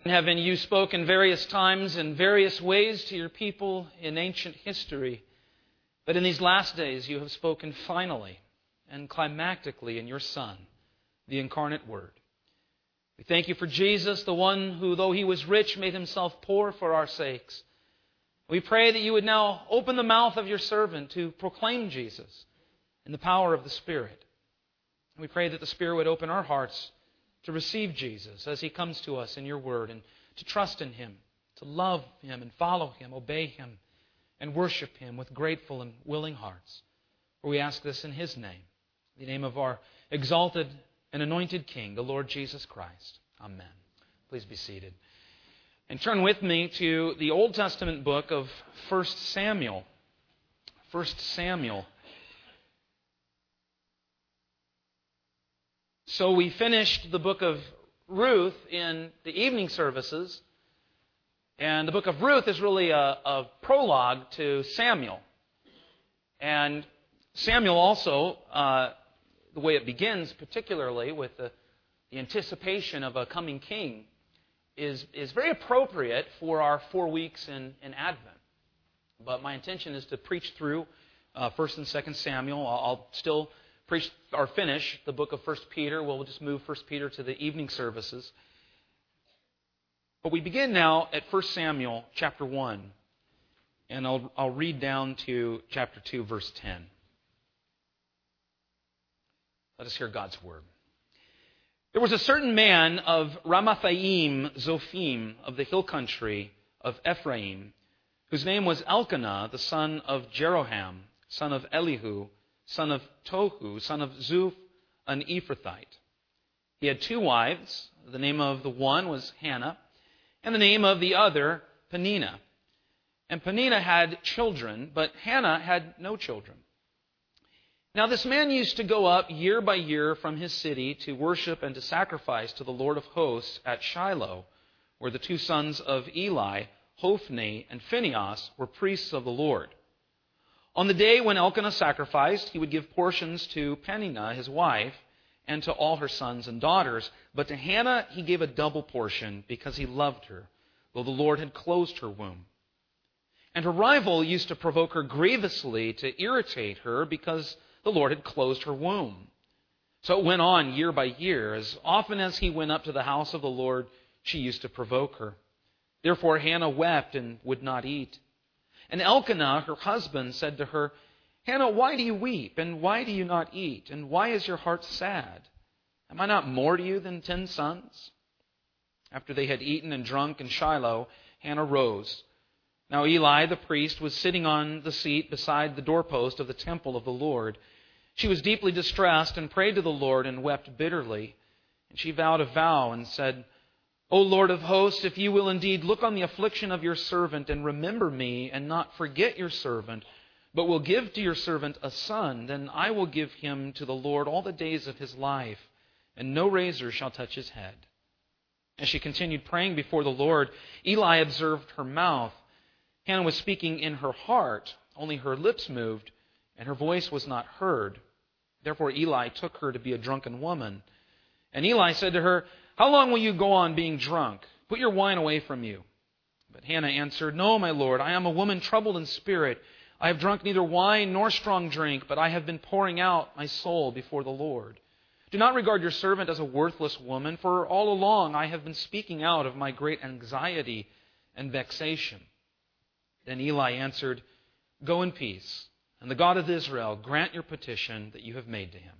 In heaven, you spoke in various times and various ways to your people in ancient history. But in these last days, you have spoken finally and climactically in your Son, the incarnate Word. We thank you for Jesus, the one who, though he was rich, made himself poor for our sakes. We pray that you would now open the mouth of your servant to proclaim Jesus in the power of the Spirit. We pray that the Spirit would open our hearts to receive Jesus as he comes to us in your word, and to trust in him, to love him and follow him, obey him, and worship him with grateful and willing hearts. For we ask this in his name, the name of our exalted and anointed King, the Lord Jesus Christ. Amen. Please be seated. And turn with me to the Old Testament book of 1 Samuel. 1 Samuel. So we finished the book of Ruth in the evening services. And the book of Ruth is really a prologue to Samuel. And Samuel also, the way it begins, particularly with the anticipation of a coming king, is very appropriate for our 4 weeks in Advent. But my intention is to preach through 1 and 2 Samuel. I'll still preach or finish the book of 1 Peter. We'll just move 1 Peter to the evening services. But we begin now at 1 Samuel chapter 1. And I'll read down to chapter 2, verse 10. Let us hear God's word. There was a certain man of Ramathaim Zophim of the hill country of Ephraim, whose name was Elkanah, the son of Jeroham, son of Elihu, son of Tohu, son of Zuph, an Ephrathite. He had 2 wives. The name of the one was Hannah, and the name of the other Peninnah. And Peninnah had children, but Hannah had no children. Now this man used to go up year by year from his city to worship and to sacrifice to the Lord of hosts at Shiloh, where the 2 sons of Eli, Hophni and Phinehas, were priests of the Lord. On the day when Elkanah sacrificed, he would give portions to Peninnah, his wife, and to all her sons and daughters. But to Hannah he gave a double portion because he loved her, though the Lord had closed her womb. And her rival used to provoke her grievously to irritate her because the Lord had closed her womb. So it went on year by year. As often as he went up to the house of the Lord, she used to provoke her. Therefore Hannah wept and would not eat. And Elkanah, her husband, said to her, Hannah, why do you weep, and why do you not eat? And why is your heart sad? Am I not more to you than 10 sons? After they had eaten and drunk in Shiloh, Hannah rose. Now Eli, the priest, was sitting on the seat beside the doorpost of the temple of the Lord. She was deeply distressed and prayed to the Lord and wept bitterly. And she vowed a vow and said, O Lord of hosts, if you will indeed look on the affliction of your servant and remember me and not forget your servant, but will give to your servant a son, then I will give him to the Lord all the days of his life, and no razor shall touch his head. As she continued praying before the Lord, Eli observed her mouth. Hannah was speaking in her heart, only her lips moved, and her voice was not heard. Therefore Eli took her to be a drunken woman. And Eli said to her, How long will you go on being drunk? Put your wine away from you. But Hannah answered, No, my Lord, I am a woman troubled in spirit. I have drunk neither wine nor strong drink, but I have been pouring out my soul before the Lord. Do not regard your servant as a worthless woman, for all along I have been speaking out of my great anxiety and vexation. Then Eli answered, Go in peace, and the God of Israel grant your petition that you have made to him.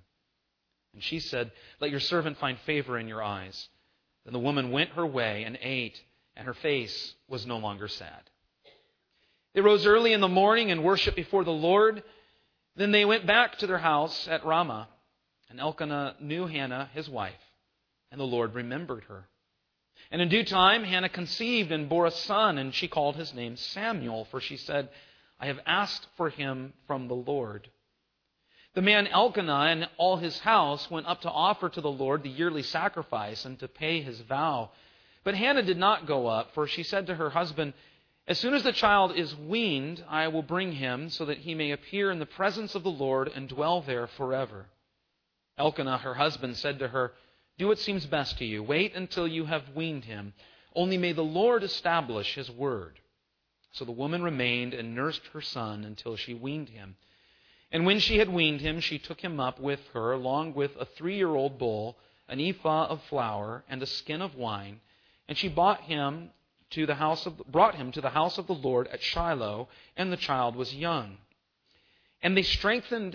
And she said, Let your servant find favor in your eyes. Then the woman went her way and ate, and her face was no longer sad. They rose early in the morning and worshipped before the Lord. Then they went back to their house at Ramah. And Elkanah knew Hannah, his wife, and the Lord remembered her. And in due time Hannah conceived and bore a son, and she called his name Samuel, for she said, I have asked for him from the Lord. The man Elkanah and all his house went up to offer to the Lord the yearly sacrifice and to pay his vow. But Hannah did not go up, for she said to her husband, As soon as the child is weaned, I will bring him, so that he may appear in the presence of the Lord and dwell there forever. Elkanah, her husband, said to her, Do what seems best to you. Wait until you have weaned him. Only may the Lord establish His word." So the woman remained and nursed her son until she weaned him. And when she had weaned him, she took him up with her, along with a 3-year-old bull, an ephah of flour, and a skin of wine. And she brought him to the house of the Lord at Shiloh, and the child was young. And they slaughtered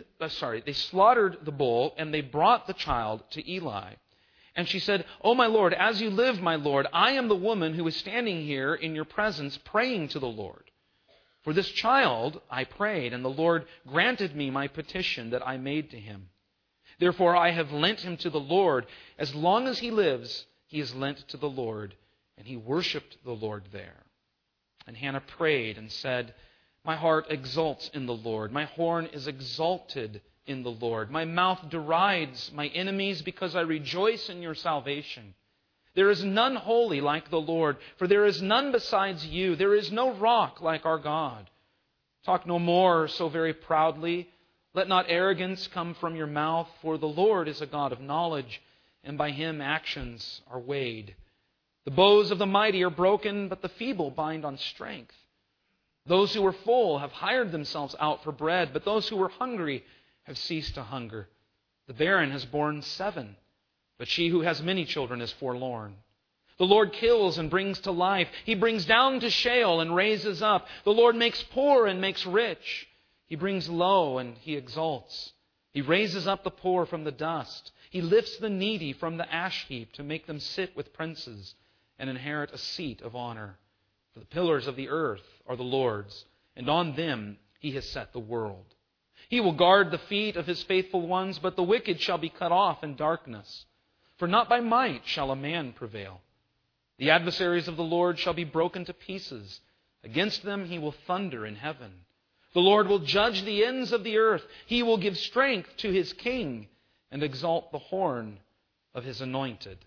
the bull, and they brought the child to Eli. And she said, "O my Lord, as you live, my Lord, I am the woman who is standing here in your presence praying to the Lord. For this child I prayed, and the Lord granted me my petition that I made to him. Therefore I have lent him to the Lord. As long as he lives, he is lent to the Lord." And he worshipped the Lord there. And Hannah prayed and said, "My heart exults in the Lord. My horn is exalted in the Lord. My mouth derides my enemies because I rejoice in your salvation. There is none holy like the Lord, for there is none besides you. There is no rock like our God. Talk no more so very proudly. Let not arrogance come from your mouth, for the Lord is a God of knowledge, and by Him actions are weighed. The bows of the mighty are broken, but the feeble bind on strength. Those who were full have hired themselves out for bread, but those who were hungry have ceased to hunger. The barren has borne 7, but she who has many children is forlorn. The Lord kills and brings to life. He brings down to Sheol and raises up. The Lord makes poor and makes rich. He brings low and He exalts. He raises up the poor from the dust. He lifts the needy from the ash heap to make them sit with princes and inherit a seat of honor. For the pillars of the earth are the Lord's, and on them He has set the world. He will guard the feet of His faithful ones, but the wicked shall be cut off in darkness. For not by might shall a man prevail. The adversaries of the Lord shall be broken to pieces. Against them He will thunder in heaven. The Lord will judge the ends of the earth. He will give strength to His king and exalt the horn of His anointed."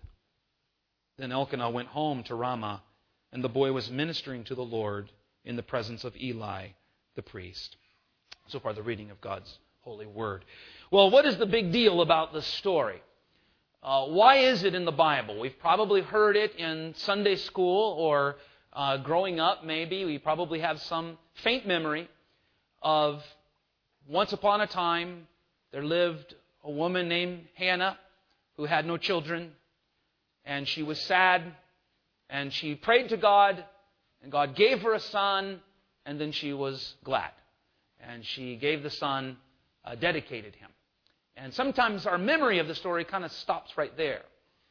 Then Elkanah went home to Ramah, and the boy was ministering to the Lord in the presence of Eli the priest. So far, the reading of God's holy word. Well, what is the big deal about this story? Why is it in the Bible? We've probably heard it in Sunday school or growing up, maybe. We probably have some faint memory of once upon a time there lived a woman named Hannah who had no children, and she was sad, and she prayed to God, and God gave her a son, and then she was glad. And she gave the son, dedicated him. And sometimes our memory of the story kind of stops right there.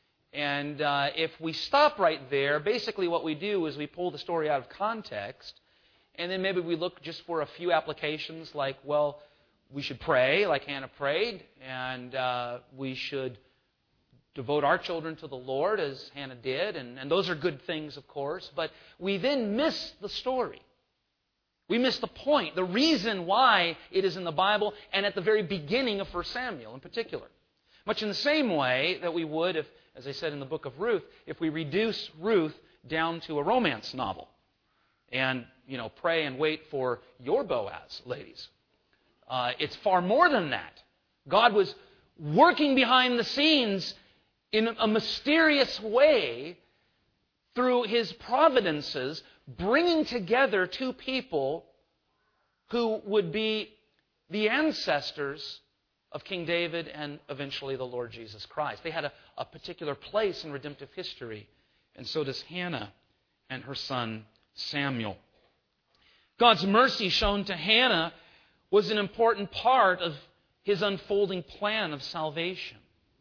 And if we stop right there, basically what we do is we pull the story out of context, and then maybe we look just for a few applications like, well, we should pray like Hannah prayed, and we should devote our children to the Lord as Hannah did, and those are good things, of course, but we then miss the story. We miss the point, the reason why it is in the Bible and at the very beginning of 1 Samuel in particular. Much in the same way that we would, if, as I said in the book of Ruth, if we reduce Ruth down to a romance novel and, pray and wait for your Boaz, ladies. It's far more than that. God was working behind the scenes in a mysterious way through His providences, bringing together two people who would be the ancestors of King David and eventually the Lord Jesus Christ. They had a particular place in redemptive history, and so does Hannah and her son Samuel. God's mercy shown to Hannah was an important part of His unfolding plan of salvation.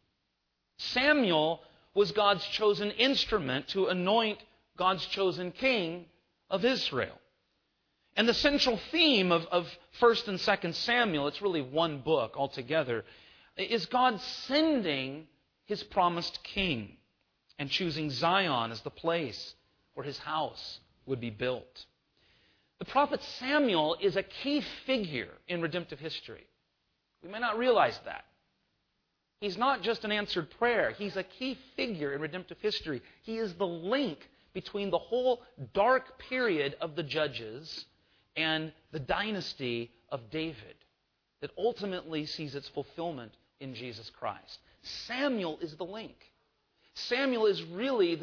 Samuel was God's chosen instrument to anoint God's chosen king of Israel. And the central theme of 1st and 2nd Samuel, it's really one book altogether, is God sending His promised king and choosing Zion as the place where His house would be built. The prophet Samuel is a key figure in redemptive history. We may not realize that. He's not just an answered prayer. He's a key figure in redemptive history. He is the link between the whole dark period of the Judges and the dynasty of David that ultimately sees its fulfillment in Jesus Christ. Samuel is the link. Samuel is really the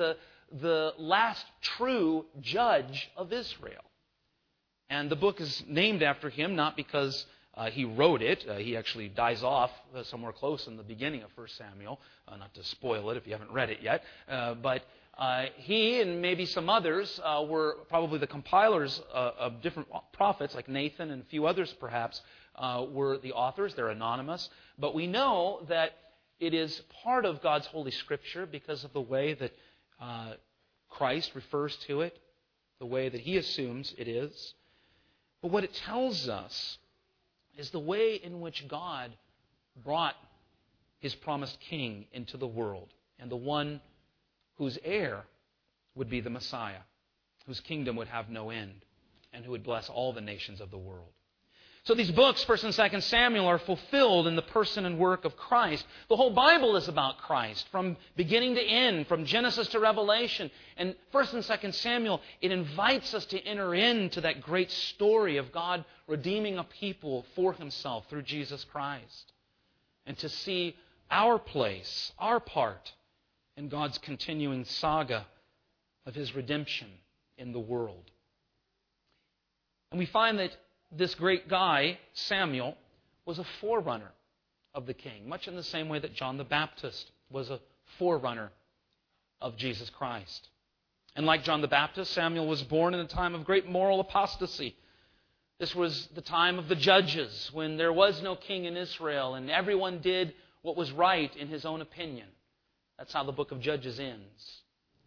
the last true judge of Israel. And the book is named after him not because he wrote it. He actually dies off somewhere close in the beginning of 1 Samuel. Not to spoil it if you haven't read it yet. But he and maybe some others were probably the compilers of different prophets, like Nathan and a few others perhaps, were the authors. They're anonymous. But we know that it is part of God's Holy Scripture because of the way that Christ refers to it, the way that he assumes it is. But what it tells us is the way in which God brought his promised king into the world, and the one whose heir would be the Messiah, whose kingdom would have no end, and who would bless all the nations of the world. So these books, 1 and 2 Samuel, are fulfilled in the person and work of Christ. The whole Bible is about Christ, from beginning to end, from Genesis to Revelation. And 1 and 2 Samuel, it invites us to enter into that great story of God redeeming a people for himself through Jesus Christ. And to see our place, our part, in God's continuing saga of his redemption in the world. And we find that this great guy, Samuel, was a forerunner of the king, much in the same way that John the Baptist was a forerunner of Jesus Christ. And like John the Baptist, Samuel was born in a time of great moral apostasy. This was the time of the judges, when there was no king in Israel, and everyone did what was right in his own opinion. That's how the book of Judges ends.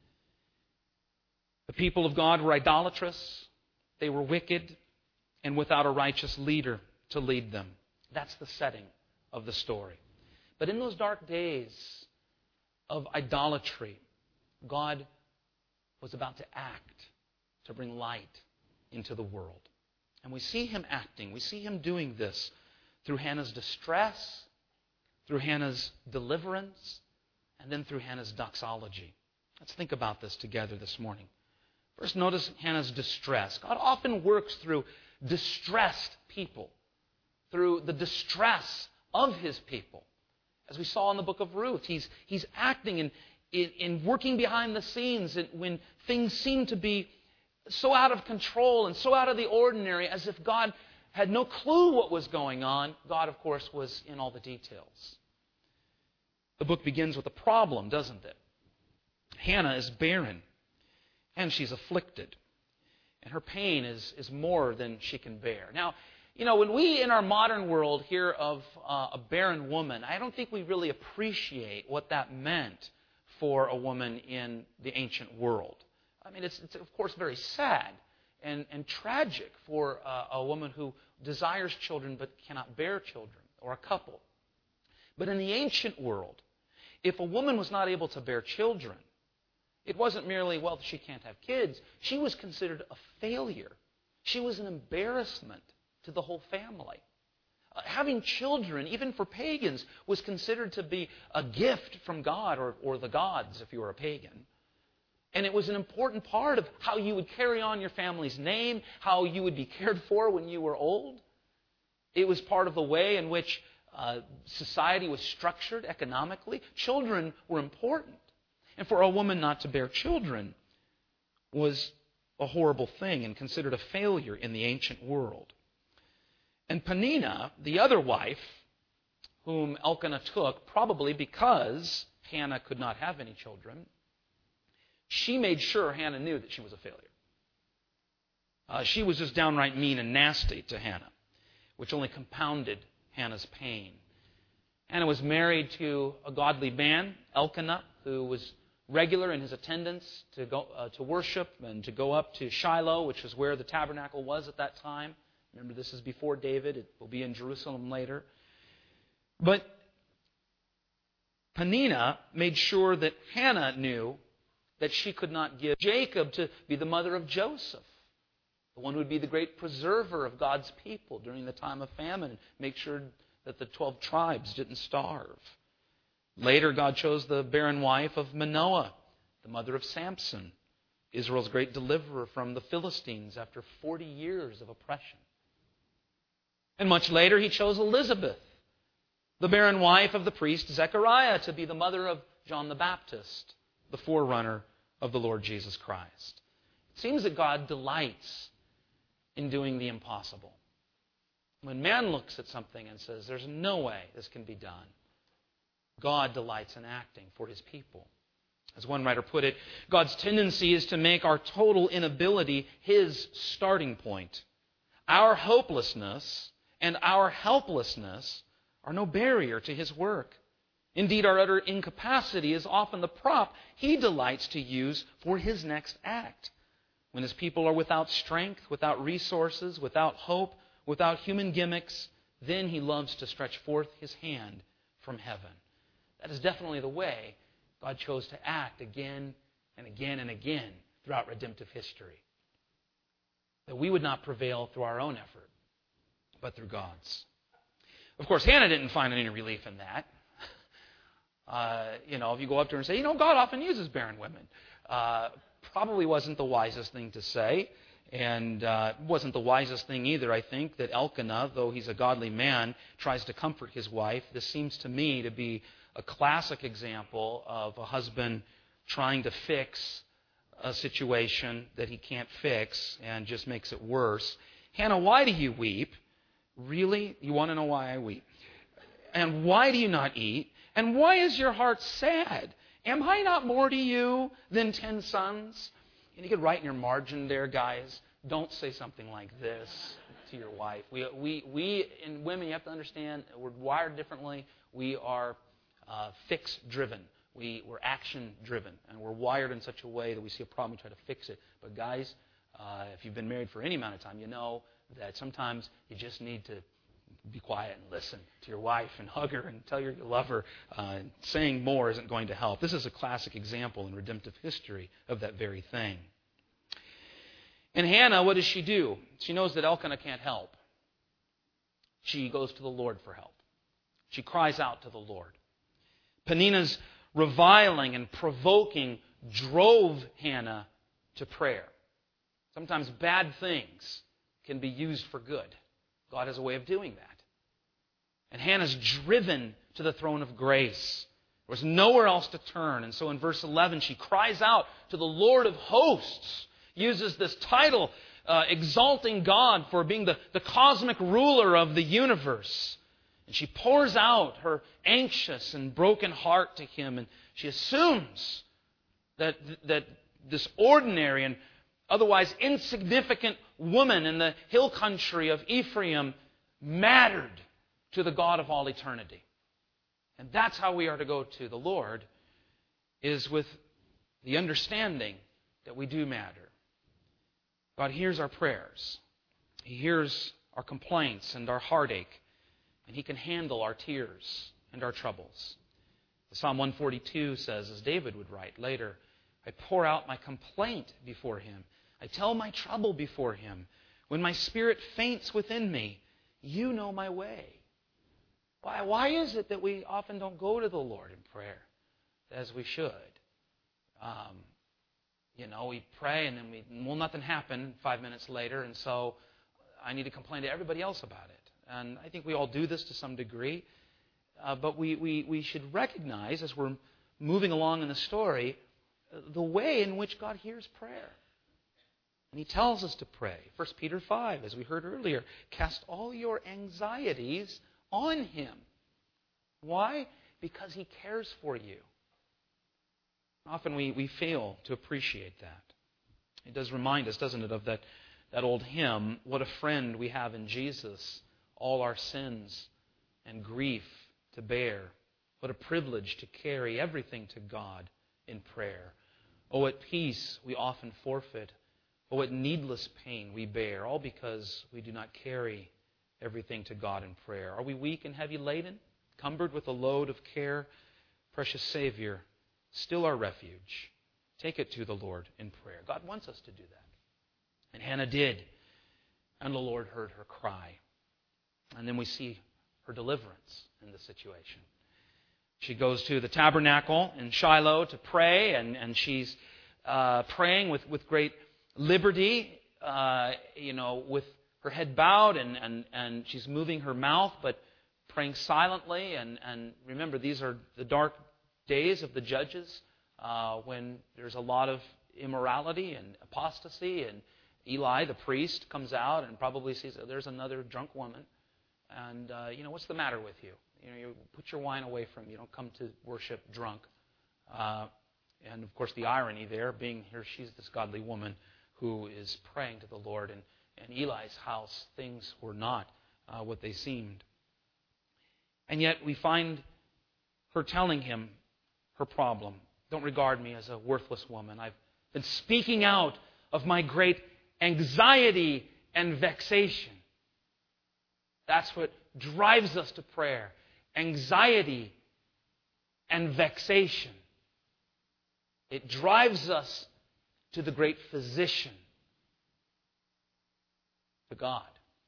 The people of God were idolatrous, they were wicked, and without a righteous leader to lead them. That's the setting of the story. But in those dark days of idolatry, God was about to act to bring light into the world. And we see him acting. We see him doing this through Hannah's distress, through Hannah's deliverance, and then through Hannah's doxology. Let's think about this together this morning. First, notice Hannah's distress. God often works through distressed people, through the distress of his people. As we saw in the book of Ruth, he's acting in working behind the scenes when things seem to be so out of control and so out of the ordinary, as if God had no clue what was going on. God, of course, was in all the details. The book begins with a problem, doesn't it? Hannah is barren, and she's afflicted. And her pain is more than she can bear. Now, when we in our modern world hear of a barren woman, I don't think we really appreciate what that meant for a woman in the ancient world. I mean, it's of course very sad and tragic for a woman who desires children but cannot bear children, or a couple. But in the ancient world, if a woman was not able to bear children, it wasn't merely, well, she can't have kids. She was considered a failure. She was an embarrassment to the whole family. Having children, even for pagans, was considered to be a gift from God, or the gods if you were a pagan. And it was an important part of how you would carry on your family's name, how you would be cared for when you were old. It was part of the way in which society was structured economically. Children were important. And for a woman not to bear children was a horrible thing and considered a failure in the ancient world. And Peninnah, the other wife, whom Elkanah took, probably because Hannah could not have any children, she made sure Hannah knew that she was a failure. She was just downright mean and nasty to Hannah, which only compounded Hannah's pain. Hannah was married to a godly man, Elkanah, who was regular in his attendance to go to worship and to go up to Shiloh, which is where the tabernacle was at that time. Remember, this is before David. It will be in Jerusalem later. But Peninnah made sure that Hannah knew that she could not give Jacob to be the mother of Joseph, the one who would be the great preserver of God's people during the time of famine, and make sure that the 12 tribes didn't starve. Later, God chose the barren wife of Manoah, the mother of Samson, Israel's great deliverer from the Philistines after 40 years of oppression. And much later, he chose Elizabeth, the barren wife of the priest Zechariah, to be the mother of John the Baptist, the forerunner of the Lord Jesus Christ. It seems that God delights in doing the impossible. When man looks at something and says, there's no way this can be done, God delights in acting for His people. As one writer put it, God's tendency is to make our total inability His starting point. Our hopelessness and our helplessness are no barrier to His work. Indeed, our utter incapacity is often the prop He delights to use for His next act. When His people are without strength, without resources, without hope, without human gimmicks, then He loves to stretch forth His hand from heaven. That is definitely the way God chose to act again and again and again throughout redemptive history. That we would not prevail through our own effort, but through God's. Of course, Hannah didn't find any relief in that. If you go up to her and say, God often uses barren women, probably wasn't the wisest thing to say. And wasn't the wisest thing either, I think, that Elkanah, though he's a godly man, tries to comfort his wife. This seems to me to be a classic example of a husband trying to fix a situation that he can't fix and just makes it worse. Hannah, why do you weep? Really? You want to know why I weep? And why do you not eat? And why is your heart sad? Am I not more to you than 10 sons? And you could write in your margin there, guys, don't say something like this to your wife. We and women, you have to understand, we're wired differently. We are fix-driven. We're action-driven. And we're wired in such a way that we see a problem, we try to fix it. But guys, if you've been married for any amount of time, you know that sometimes you just need to be quiet and listen to your wife and hug her and tell her you love her. Saying more isn't going to help. This is a classic example in redemptive history of that very thing. And Hannah, what does she do? She knows that Elkanah can't help. She goes to the Lord for help. She cries out to the Lord. Peninnah's reviling and provoking drove Hannah to prayer. Sometimes bad things can be used for good. God has a way of doing that. And Hannah's driven to the throne of grace. There was nowhere else to turn. And so in verse 11, she cries out to the Lord of hosts, uses this title, exalting God for being the cosmic ruler of the universe. And she pours out her anxious and broken heart to Him. And she assumes that this ordinary and otherwise insignificant woman in the hill country of Ephraim mattered to the God of all eternity. And that's how we are to go to the Lord, is with the understanding that we do matter. God hears our prayers. He hears our complaints and our heartache. And He can handle our tears and our troubles. Psalm 142 says, as David would write later, I pour out my complaint before Him. I tell my trouble before Him. When my spirit faints within me, You know my way. Why is it that we often don't go to the Lord in prayer as we should? We pray and then nothing happened 5 minutes later, and so I need to complain to everybody else about it. And I think we all do this to some degree. But we should recognize, as we're moving along in the story, the way in which God hears prayer. And He tells us to pray. 1 Peter 5, as we heard earlier, cast all your anxieties on Him. Why? Because He cares for you. Often we fail to appreciate that. It does remind us, doesn't it, of that old hymn, what a friend we have in Jesus, all our sins and grief to bear. What a privilege to carry everything to God in prayer. Oh, what peace we often forfeit. Oh, what needless pain we bear, all because we do not carry everything to God in prayer. Are we weak and heavy laden, cumbered with a load of care? Precious Savior, still our refuge. Take it to the Lord in prayer. God wants us to do that. And Hannah did. And the Lord heard her cry. And then we see her deliverance in the situation. She goes to the tabernacle in Shiloh to pray, and she's praying with great liberty, with her head bowed, and she's moving her mouth, but praying silently. And remember, these are the dark days of the judges. when there's a lot of immorality and apostasy, and Eli, the priest, comes out and probably sees there's another drunk woman, and what's the matter with you? You put your wine away from you. Don't come to worship drunk. And of course, the irony there being here, she's this godly woman who is praying to the Lord, and in Eli's house, things were not what they seemed. And yet we find her telling him her problem. Don't regard me as a worthless woman. I've been speaking out of my great anxiety and vexation. That's what drives us to prayer. Anxiety and vexation. It drives us to the great physician, to God.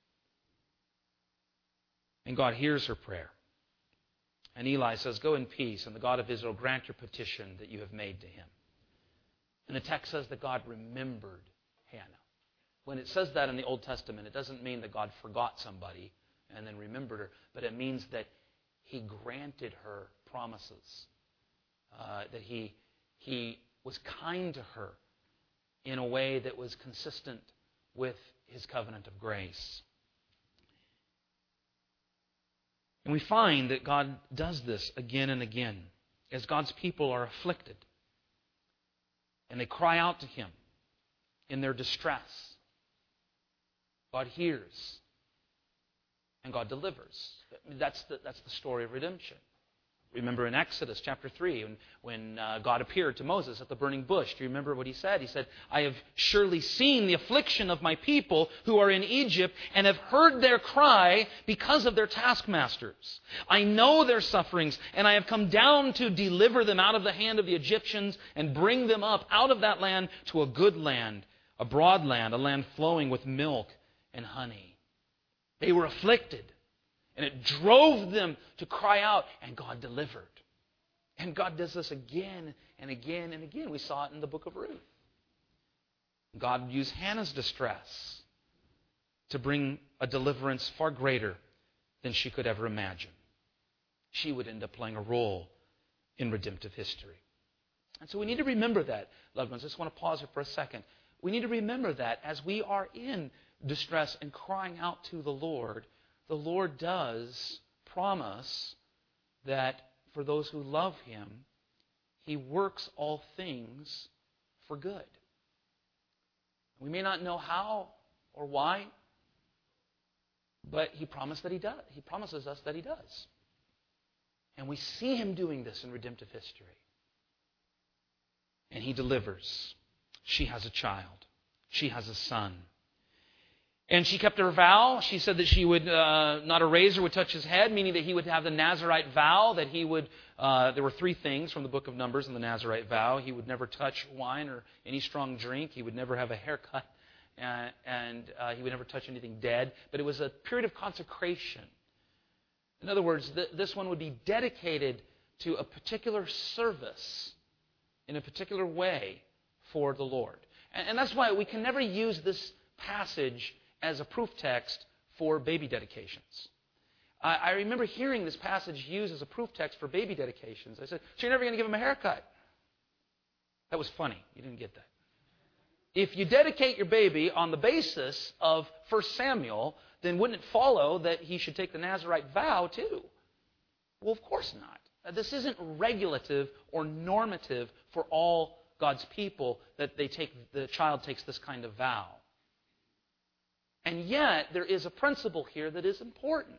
And God hears her prayer. And Eli says, "Go in peace, and the God of Israel grant your petition that you have made to him." And the text says that God remembered Hannah. When it says that in the Old Testament, it doesn't mean that God forgot somebody and then remembered her, but it means that He granted her promises, that He was kind to her in a way that was consistent with His covenant of grace. And we find that God does this again and again as God's people are afflicted and they cry out to Him in their distress. God hears and God delivers. That's the story of redemption. Remember in Exodus chapter 3 when God appeared to Moses at the burning bush. Do you remember what He said? He said, "I have surely seen the affliction of my people who are in Egypt and have heard their cry because of their taskmasters. I know their sufferings, and I have come down to deliver them out of the hand of the Egyptians and bring them up out of that land to a good land, a broad land, a land flowing with milk and honey." They were afflicted. And it drove them to cry out, and God delivered. And God does this again and again and again. We saw it in the book of Ruth. God used Hannah's distress to bring a deliverance far greater than she could ever imagine. She would end up playing a role in redemptive history. And so we need to remember that, loved ones. I just want to pause here for a second. We need to remember that as we are in distress and crying out to the Lord does promise that for those who love Him, He works all things for good. We may not know how or why, but He promised that He does. He promises us that He does. And we see Him doing this in redemptive history. And He delivers. She has a child. She has a son. And she kept her vow. She said that she would, not a razor would touch his head, meaning that he would have the Nazirite vow, that he would, there were 3 things from the book of Numbers in the Nazirite vow. He would never touch wine or any strong drink. He would never have a haircut. And he would never touch anything dead. But it was a period of consecration. In other words, this one would be dedicated to a particular service in a particular way for the Lord. And that's why we can never use this passage as a proof text for baby dedications. I remember hearing this passage used as a proof text for baby dedications. I said, "So you're never going to give him a haircut?" That was funny. You didn't get that. If you dedicate your baby on the basis of 1 Samuel, then wouldn't it follow that he should take the Nazirite vow too? Well, of course not. This isn't regulative or normative for all God's people that the child takes this kind of vow. And yet, there is a principle here that is important.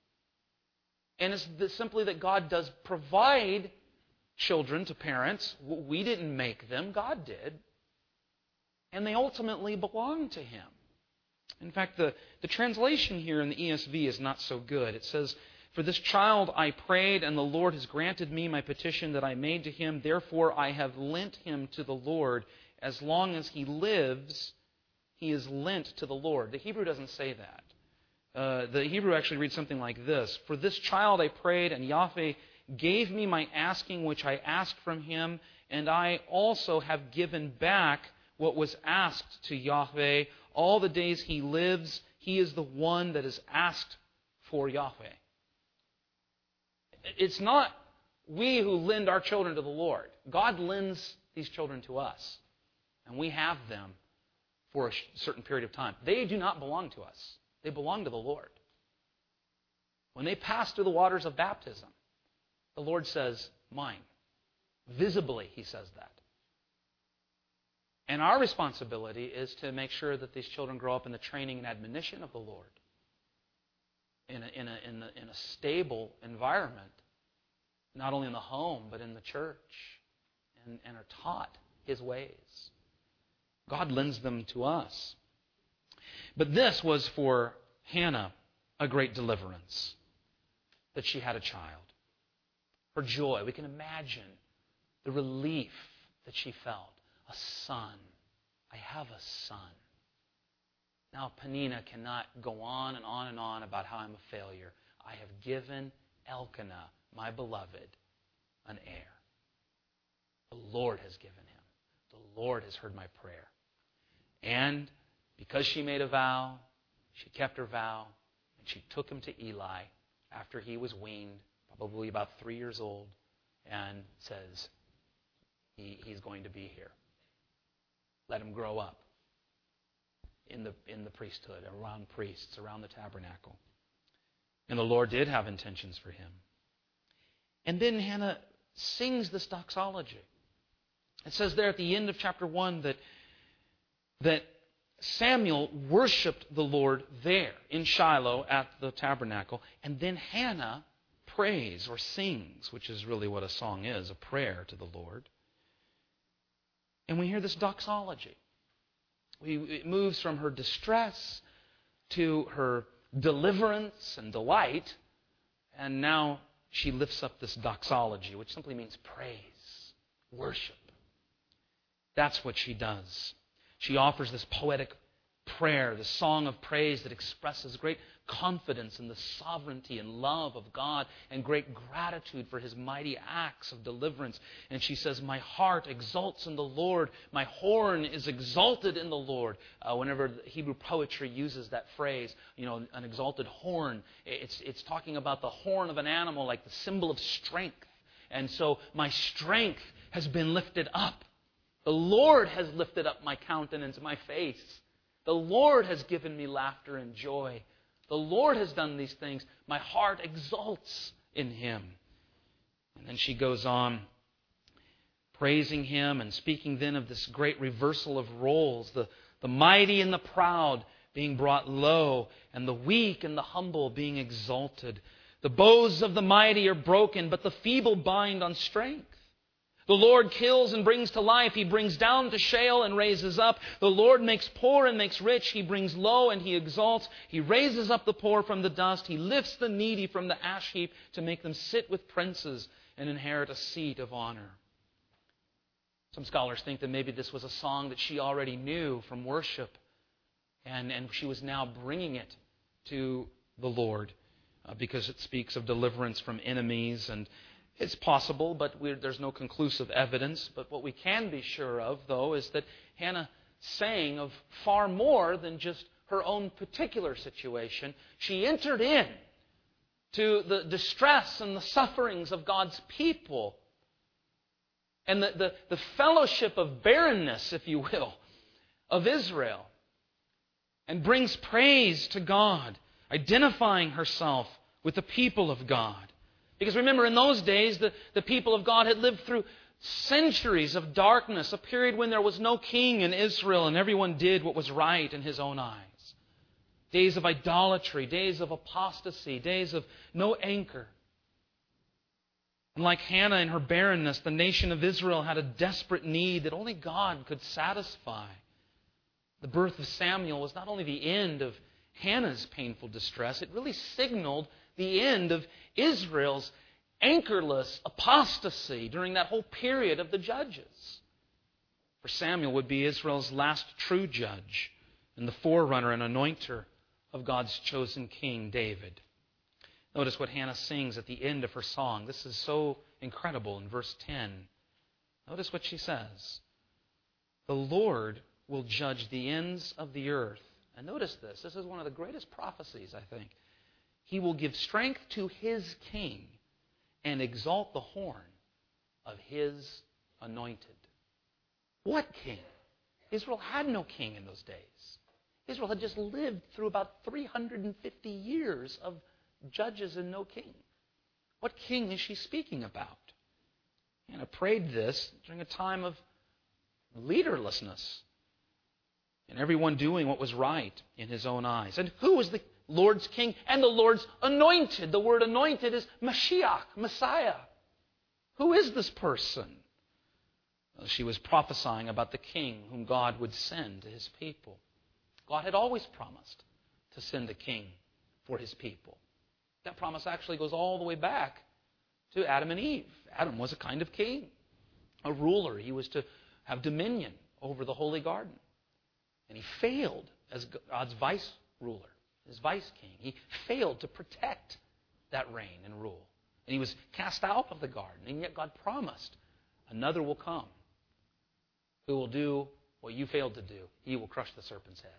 And it's simply that God does provide children to parents. We didn't make them. God did. And they ultimately belong to Him. In fact, the translation here in the ESV is not so good. It says, "For this child I prayed, and the Lord has granted me my petition that I made to Him. Therefore I have lent him to the Lord. As long as he lives, he is lent to the Lord." The Hebrew doesn't say that. The Hebrew actually reads something like this: "For this child I prayed, and Yahweh gave me my asking which I asked from Him, and I also have given back what was asked to Yahweh. All the days he lives, he is the one that is asked for Yahweh." It's not we who lend our children to the Lord. God lends these children to us, and we have them for a certain period of time. They do not belong to us. They belong to the Lord. When they pass through the waters of baptism, the Lord says, mine. Visibly, He says that. And our responsibility is to make sure that these children grow up in the training and admonition of the Lord, in a stable environment, not only in the home, but in the church, and are taught His ways. God lends them to us. But this was for Hannah a great deliverance, that she had a child. Her joy, we can imagine the relief that she felt. A son. I have a son. Now Peninnah cannot go on and on and on about how I'm a failure. I have given Elkanah, my beloved, an heir. The Lord has given him. The Lord has heard my prayer. And because she made a vow, she kept her vow, and she took him to Eli after he was weaned, probably about 3 years old, and says, he's going to be here. Let him grow up in the priesthood, around priests, around the tabernacle. And the Lord did have intentions for him. And then Hannah sings this doxology. It says there at the end of chapter 1 that Samuel worshipped the Lord there in Shiloh at the tabernacle. And then Hannah prays or sings, which is really what a song is, a prayer to the Lord. And we hear this doxology. It moves from her distress to her deliverance and delight. And now she lifts up this doxology, which simply means praise, worship. That's what she does. She offers this poetic prayer, the song of praise that expresses great confidence in the sovereignty and love of God and great gratitude for His mighty acts of deliverance. And she says, my heart exults in the Lord. My horn is exalted in the Lord. Whenever Hebrew poetry uses that phrase, an exalted horn, it's talking about the horn of an animal, like the symbol of strength. And so my strength has been lifted up. The Lord has lifted up my countenance, my face. The Lord has given me laughter and joy. The Lord has done these things. My heart exults in Him. And then she goes on praising Him and speaking then of this great reversal of roles. The mighty and the proud being brought low, and the weak and the humble being exalted. The bows of the mighty are broken, but the feeble bind on strength. The Lord kills and brings to life. He brings down to Sheol and raises up. The Lord makes poor and makes rich. He brings low and He exalts. He raises up the poor from the dust. He lifts the needy from the ash heap to make them sit with princes and inherit a seat of honor. Some scholars think that maybe this was a song that she already knew from worship, and she was now bringing it to the Lord because it speaks of deliverance from enemies. And it's possible, but there's no conclusive evidence. But what we can be sure of, though, is that Hannah sang of far more than just her own particular situation. She entered in to the distress and the sufferings of God's people and the fellowship of barrenness, if you will, of Israel, and brings praise to God, identifying herself with the people of God. Because remember, in those days, the people of God had lived through centuries of darkness, a period when there was no king in Israel and everyone did what was right in his own eyes. Days of idolatry, days of apostasy, days of no anchor. And like Hannah in her barrenness, the nation of Israel had a desperate need that only God could satisfy. The birth of Samuel was not only the end of Hannah's painful distress, it really signaled the end of Israel's anchorless apostasy during that whole period of the judges. For Samuel would be Israel's last true judge and the forerunner and anointer of God's chosen king, David. Notice what Hannah sings at the end of her song. This is so incredible in verse 10. Notice what she says. The Lord will judge the ends of the earth. And notice this. This is one of the greatest prophecies, I think. He will give strength to His king and exalt the horn of his anointed. What king? Israel had no king in those days. Israel had just lived through about 350 years of judges and no king. What king is she speaking about? Hannah prayed this during a time of leaderlessness and everyone doing what was right in his own eyes. And who was the Lord's king and the Lord's anointed? The word anointed is Mashiach, Messiah. Who is this person? Well, she was prophesying about the king whom God would send to his people. God had always promised to send a king for his people. That promise actually goes all the way back to Adam and Eve. Adam was a kind of king, a ruler. He was to have dominion over the holy garden. And he failed as God's vice ruler, his vice king. He failed to protect that reign and rule. And he was cast out of the garden. And yet God promised another will come who will do what you failed to do. He will crush the serpent's head.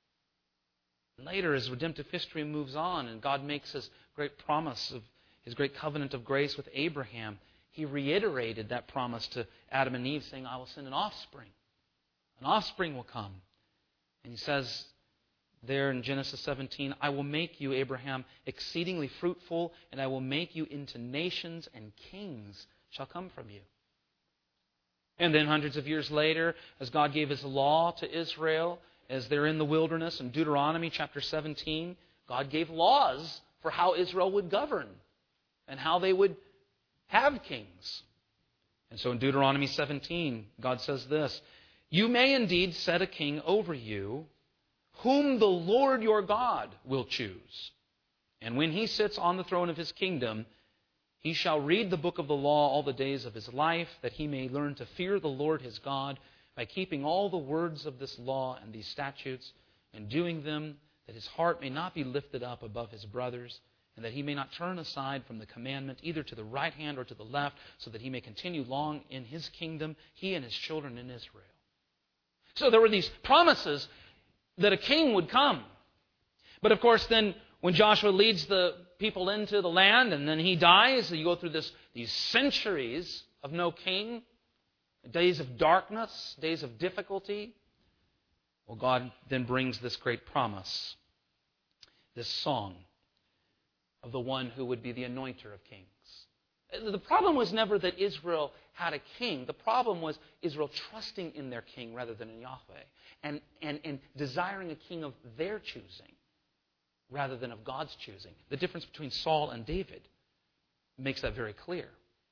And later, as redemptive history moves on and God makes his great promise of his great covenant of grace with Abraham, he reiterated that promise to Adam and Eve, saying, I will send an offspring. An offspring will come. And he says there in Genesis 17, I will make you, Abraham, exceedingly fruitful, and I will make you into nations, and kings shall come from you. And then hundreds of years later, as God gave his law to Israel, as they're in the wilderness, in Deuteronomy chapter 17, God gave laws for how Israel would govern and how they would have kings. And so in Deuteronomy 17, God says this, you may indeed set a king over you, whom the Lord your God will choose. And when he sits on the throne of his kingdom, he shall read the book of the law all the days of his life, that he may learn to fear the Lord his God by keeping all the words of this law and these statutes and doing them, that his heart may not be lifted up above his brothers, and that he may not turn aside from the commandment either to the right hand or to the left, so that he may continue long in his kingdom, he and his children in Israel. So there were these promises that a king would come. But of course then when Joshua leads the people into the land and then he dies, you go through these centuries of no king, days of darkness, days of difficulty. Well, God then brings this great promise, this song of the one who would be the anointer of kings. The problem was never that Israel had a king. The problem was Israel trusting in their king rather than in Yahweh and desiring a king of their choosing rather than of God's choosing. The difference between Saul and David makes that very clear.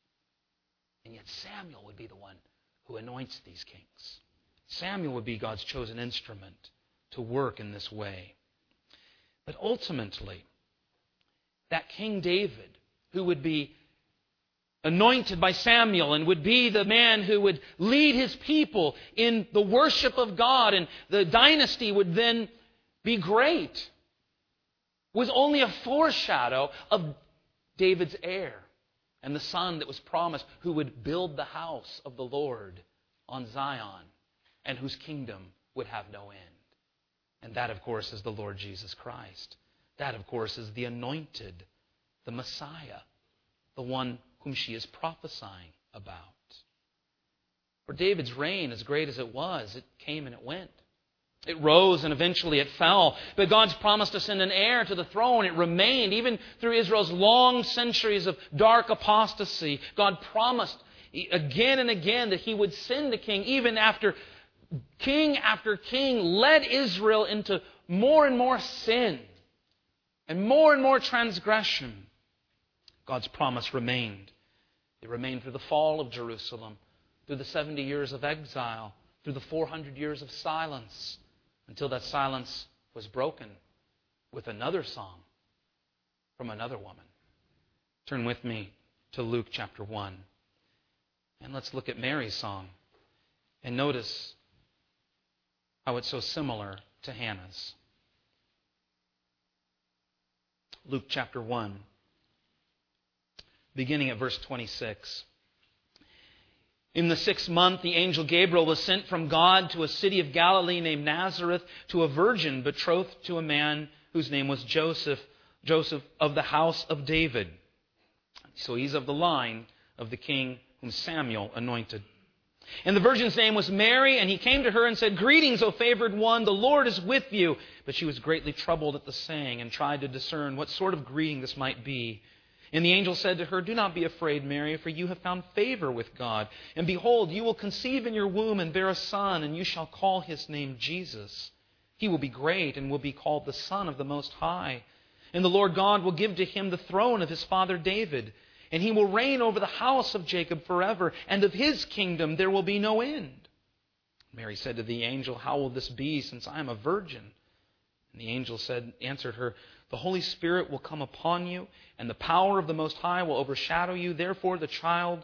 And yet Samuel would be the one who anoints these kings. Samuel would be God's chosen instrument to work in this way. But ultimately, that King David, who would be anointed by Samuel and would be the man who would lead his people in the worship of God, and the dynasty would then be great, was only a foreshadow of David's heir and the son that was promised, who would build the house of the Lord on Zion and whose kingdom would have no end. And that, of course, is the Lord Jesus Christ. That, of course, is the anointed, the Messiah, the one whom she is prophesying about. For David's reign, as great as it was, it came and it went. It rose and eventually it fell. But God's promise to send an heir to the throne, it remained. Even through Israel's long centuries of dark apostasy, God promised again and again that he would send a king, even after king led Israel into more and more sin and more transgression. God's promise remained. It remained through the fall of Jerusalem, through the 70 years of exile, through the 400 years of silence, until that silence was broken with another song from another woman. Turn with me to Luke chapter 1. And let's look at Mary's song and notice how it's so similar to Hannah's. Luke chapter 1, beginning at verse 26. In the 6th month, the angel Gabriel was sent from God to a city of Galilee named Nazareth, to a virgin betrothed to a man whose name was Joseph of the house of David. So he's of the line of the king whom Samuel anointed. And the virgin's name was Mary, and he came to her and said, "Greetings, O favored one, the Lord is with you." But she was greatly troubled at the saying and tried to discern what sort of greeting this might be. And the angel said to her, "Do not be afraid, Mary, for you have found favor with God. And behold, you will conceive in your womb and bear a son, and you shall call his name Jesus. He will be great and will be called the Son of the Most High. And the Lord God will give to him the throne of his father David. And he will reign over the house of Jacob forever, and of his kingdom there will be no end." Mary said to the angel, "How will this be, since I am a virgin?" And the angel answered her, "The Holy Spirit will come upon you, and the power of the Most High will overshadow you. Therefore the child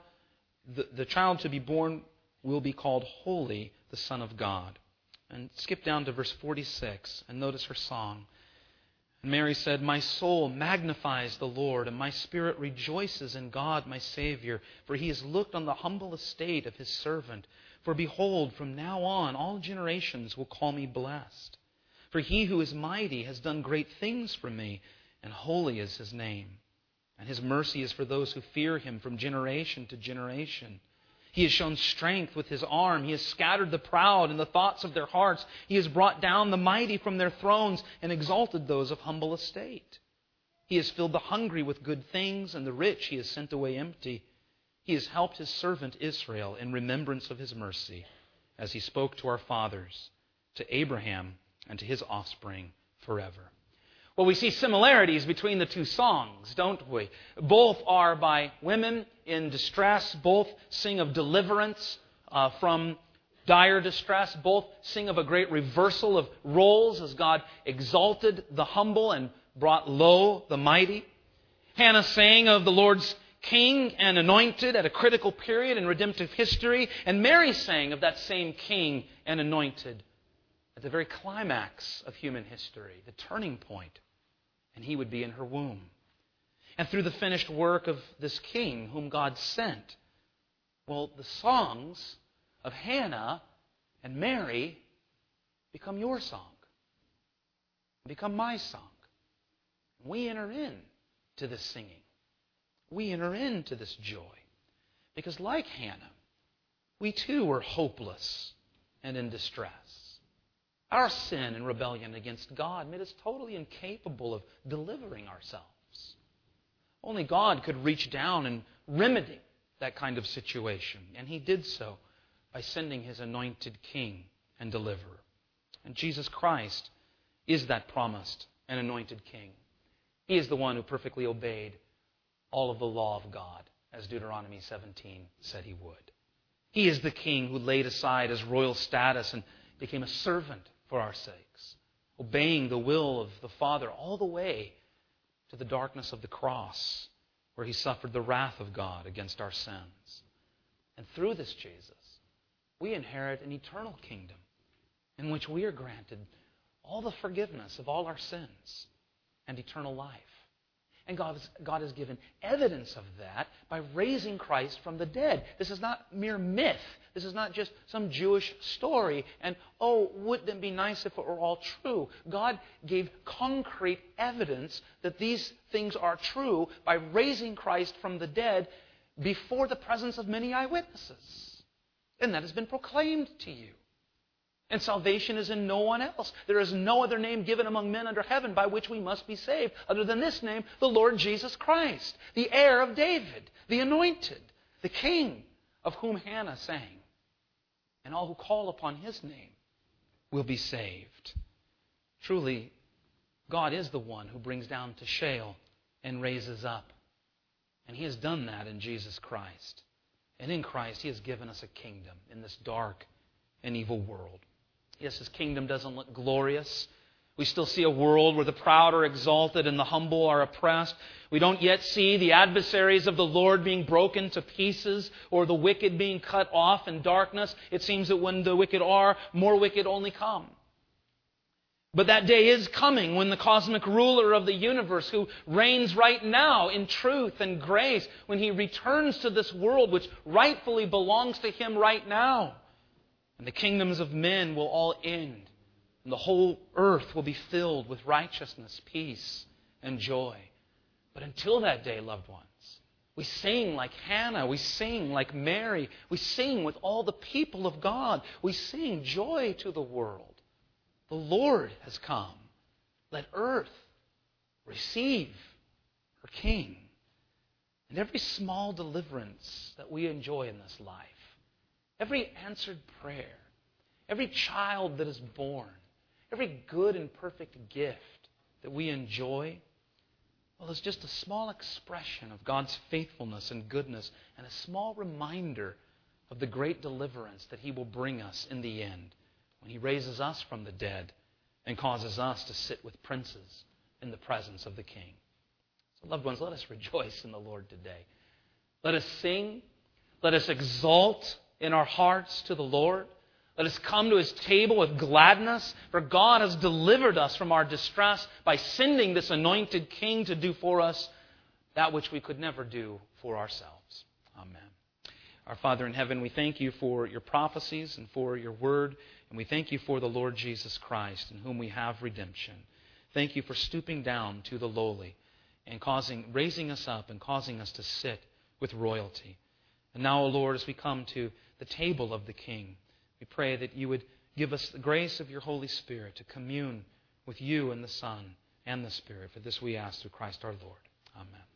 to be born will be called Holy, the Son of God." And skip down to verse 46 and notice her song. And Mary said, "My soul magnifies the Lord, and my spirit rejoices in God my Savior, for he has looked on the humble estate of his servant. For behold, from now on all generations will call me blessed. For he who is mighty has done great things for me, and holy is his name. And his mercy is for those who fear him from generation to generation. He has shown strength with his arm. He has scattered the proud in the thoughts of their hearts. He has brought down the mighty from their thrones and exalted those of humble estate. He has filled the hungry with good things, and the rich he has sent away empty. He has helped his servant Israel in remembrance of his mercy, as he spoke to our fathers, to Abraham and to his offspring forever." Well, we see similarities between the two songs, don't we? Both are by women in distress. Both sing of deliverance from dire distress. Both sing of a great reversal of roles as God exalted the humble and brought low the mighty. Hannah sang of the Lord's king and anointed at a critical period in redemptive history. And Mary sang of that same king and anointed at the very climax of human history, the turning point. And he would be in her womb. And through the finished work of this king whom God sent, well, the songs of Hannah and Mary become your song, become my song. We enter into this singing. We enter into this joy. Because like Hannah, we too were hopeless and in distress. Our sin and rebellion against God made us totally incapable of delivering ourselves. Only God could reach down and remedy that kind of situation. And he did so by sending his anointed king and deliverer. And Jesus Christ is that promised and anointed king. He is the one who perfectly obeyed all of the law of God, as Deuteronomy 17 said he would. He is the king who laid aside his royal status and became a servant for our sakes, obeying the will of the Father all the way to the darkness of the cross, where he suffered the wrath of God against our sins. And through this Jesus, we inherit an eternal kingdom in which we are granted all the forgiveness of all our sins and eternal life. And God has given evidence of that by raising Christ from the dead. This is not mere myth. This is not just some Jewish story. And, wouldn't it be nice if it were all true? God gave concrete evidence that these things are true by raising Christ from the dead before the presence of many eyewitnesses. And that has been proclaimed to you. And salvation is in no one else. There is no other name given among men under heaven by which we must be saved, other than this name, the Lord Jesus Christ, the heir of David, the anointed, the King of whom Hannah sang. And all who call upon his name will be saved. Truly, God is the one who brings down to Sheol and raises up. And he has done that in Jesus Christ. And in Christ, he has given us a kingdom in this dark and evil world. Yes, his kingdom doesn't look glorious. We still see a world where the proud are exalted and the humble are oppressed. We don't yet see the adversaries of the Lord being broken to pieces or the wicked being cut off in darkness. It seems that when the wicked are, more wicked only come. But that day is coming when the cosmic ruler of the universe, who reigns right now in truth and grace, when he returns to this world which rightfully belongs to him right now, and the kingdoms of men will all end, and the whole earth will be filled with righteousness, peace, and joy. But until that day, loved ones, We sing like Hannah. We sing like Mary. We sing with all the people of God. We sing joy to the world. The Lord has come. Let earth receive her King. And every small deliverance that we enjoy in this life, every answered prayer, every child that is born, every good and perfect gift that we enjoy, well, it's just a small expression of God's faithfulness and goodness and a small reminder of the great deliverance that He will bring us in the end when He raises us from the dead and causes us to sit with princes in the presence of the King. So, loved ones, let us rejoice in the Lord today. Let us sing. Let us exalt in our hearts to the Lord. Let us come to His table with gladness, for God has delivered us from our distress by sending this anointed King to do for us that which we could never do for ourselves. Amen. Our Father in heaven, we thank You for Your prophecies and for Your word, and we thank You for the Lord Jesus Christ, in whom we have redemption. Thank You for stooping down to the lowly and raising us up and causing us to sit with royalty. And now, O Lord, as we come to the table of the King, we pray that You would give us the grace of Your Holy Spirit to commune with You and the Son and the Spirit. For this we ask through Christ our Lord. Amen.